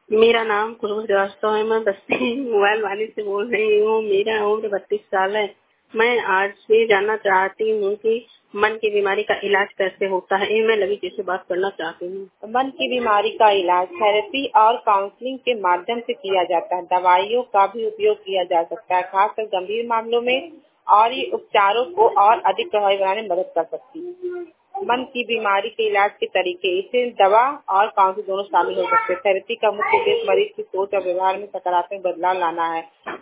मेरा नाम खुशबू श्रीवास्तव है। मैं बस्ती मोबाइल वाली से बोल रही हूँ। मेरा उम्र 32 साल है। मैं आज से जानना चाहती हूँ कि मन की बीमारी का इलाज कैसे होता है। मैं लवी जी से बात करना चाहती हूँ। मन की बीमारी का इलाज थेरेपी और काउंसलिंग के माध्यम से किया जाता है। दवाइयों का भी उपयोग किया जा सकता है, खासकर गंभीर मामलों में, और ये उपचारों को और अधिक प्रभावी बनाने में मदद कर सकती है। मन की बीमारी के इलाज के तरीके, इसमें दवा और काउंसलिंग दोनों शामिल हो सकते हैं। थेरेपी का मुख्य उद्देश्य मरीज की सोच और व्यवहार में सकारात्मक बदलाव लाना है।